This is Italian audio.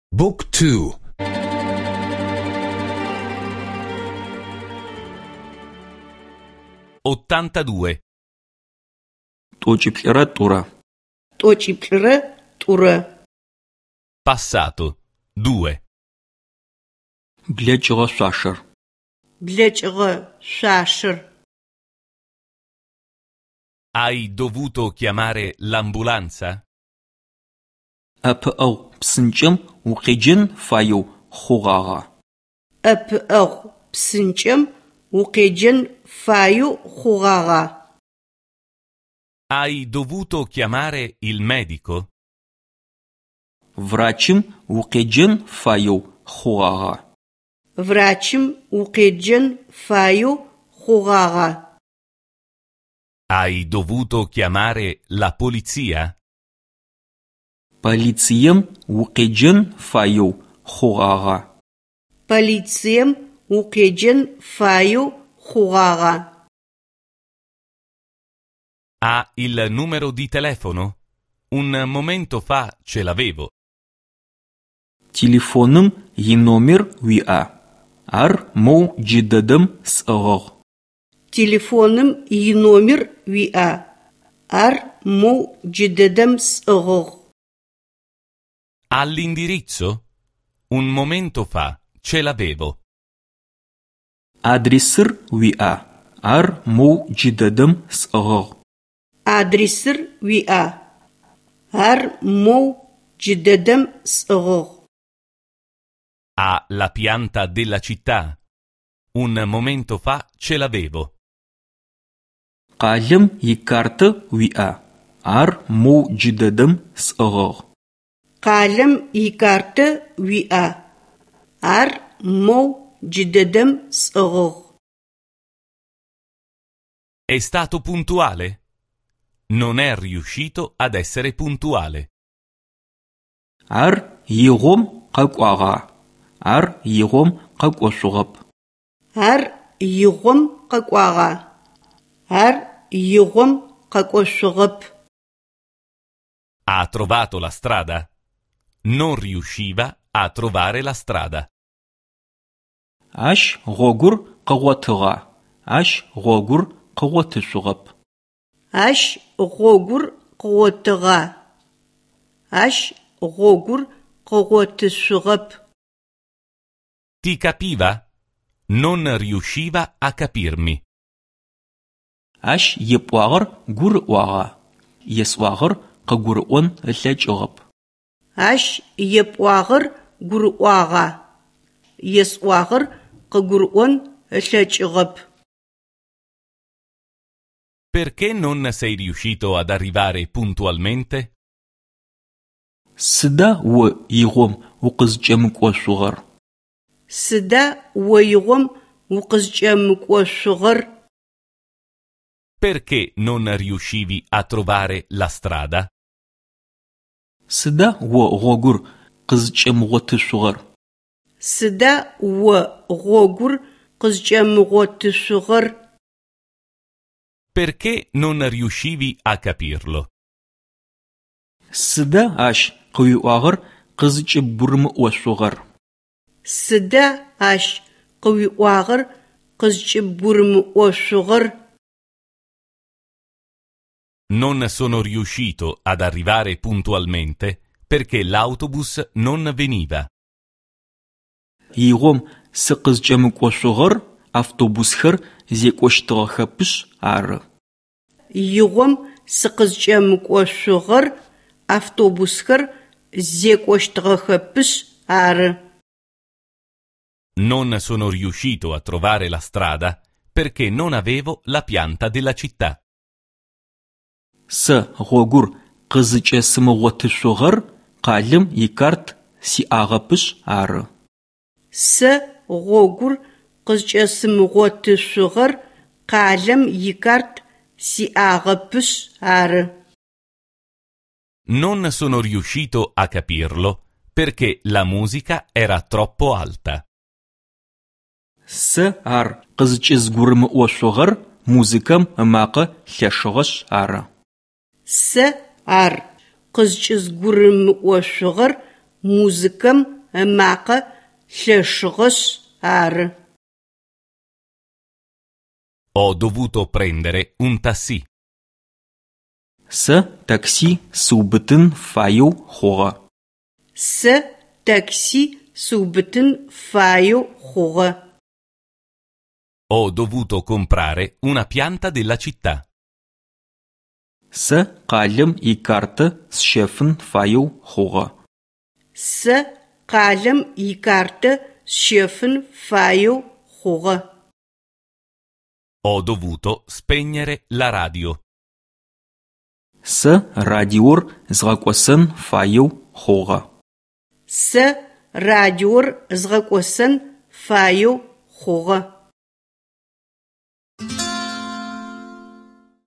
Book 2. 82. T'oç'iplh'ıre t'ure. T'oç'iplh'ıre t'ure. Passato 2. Bleç'ığe şsuaşşer. Bleç'ığe şsuaşşer. Hai dovuto chiamare l'ambulanza? Epı'ığ psınç'ım vukhiç'ın faêu xhuğağa. Epı'ığ psınç'ım vukhiç'ın faêu xhuğağa. Hai dovuto chiamare il medico? Vraç'ım vukhiç'ın faêu xhuğağa. Vraç'ım vukhiç'ın faêu xhuğağa. Hai dovuto chiamare la polizia? Politsiyem vukhiç'ın faêu xhuğağa. Politsiyem vukhiç'ın faêu xhuğağa. Ha il numero di telefono? Un momento fa ce l'avevo. Telefonım yinomer vi'a. Ar mou cıdedım s'ığığ. Telefonım yinomer vi'a. Ar mou cıdedım s'ığığ. All'indirizzo? Un momento fa ce l'avevo. Adresır vi'a. Ar mou cıdedım s'ığığ. Adresır vi'a. Ar mou cıdedım s'ığığ. Ha la pianta della città? Un momento fa ce l'avevo. Qalım yikartı vi'a. Ar mou cıdedım s'ığığ. Qalım yikartı vi'a. Ar mou cıdedım s'ığığ. È stato puntuale? Non è riuscito ad essere puntuale. Ar yiğom qek'uağa. Ar yiğom qek'oşsuğep. Ar yiğom qek'uağa. Ar yiğom qek'oşsuğep. Ha trovato la strada? Non riusciva a trovare la strada. Aş ğogur qeğotığa. Aş ğogur qeğotışsuğep. Aş ğogur qeğotığa. Aş ğogur qeğotışsuğep. Ti capiva? Non riusciva a capirmi. Aş yip'uağır gurı'uağa. Yes'uağır qegurı'on ılheç'ığep. Aş yip'uağır gurı'uağa. Yes'uağır qegurı'on ılheç'ığep. Perché non sei riuscito ad arrivare puntualmente? Sıda vo yiğom vukhızç'emık'oşsuğer? Sıda vo yiğom vukhızç'emık'oşsuğer? Perché non riuscivi a trovare la strada? Sıda vo ğogur khızç'emığotışsuğer? Sıda vo ğogur khızç'emığotışsuğer? Perché non riuscivi a capirlo? Sıda aş qıuağır khızç'ıburmı'oşsuğer? Sıda aş qıuağır khızç'ıburmı'oşsuğer? Non sono riuscito ad arrivare puntualmente perché l'autobus non veniva. Yiğom sıkhızç'emık'oşsuğer avtobusxer zêk'oştığexepış arı. Yiğom sıkhızç'emık'oşsuğer avtobusxer zêk'oştığexepış arı. Non sono riuscito a trovare la strada perché non avevo la pianta della città. Сэ ğogur khızç'esımığotışsuğer khalım yikart si'ağepış arı. Сэ ğogur khızç'esımığotışsuğer khalem yikart si'ağepış arı. Non sono riuscito a capirlo perché la musica era troppo alta. Сэ ар khızç'ezgurımı'oşsuğer muzıkem ımakhe lheşşığeş arı. Сэ ар къызкӏызгурымыӏошъугъэр музыкэм ымакъэ лъэшыгъэшъ ары. Ho dovuto prendere un taxi. Сэ такси сыубытын фаеу хъугъэ. Сэ такси сыубытын фаеу хъугъэ. Ho dovuto comprare una pianta della città. Сэ къалэм икартэ сщэфын фаеу хъугъэ. Сэ къалэм икартэ сщэфын фаеу хъугъэ. Ho dovuto spegnere la radio. Сэ радиор згъэкӏосэн фаеу хъугъэ. Сэ радиор згъэкӏосэн фаеу хъугъэ.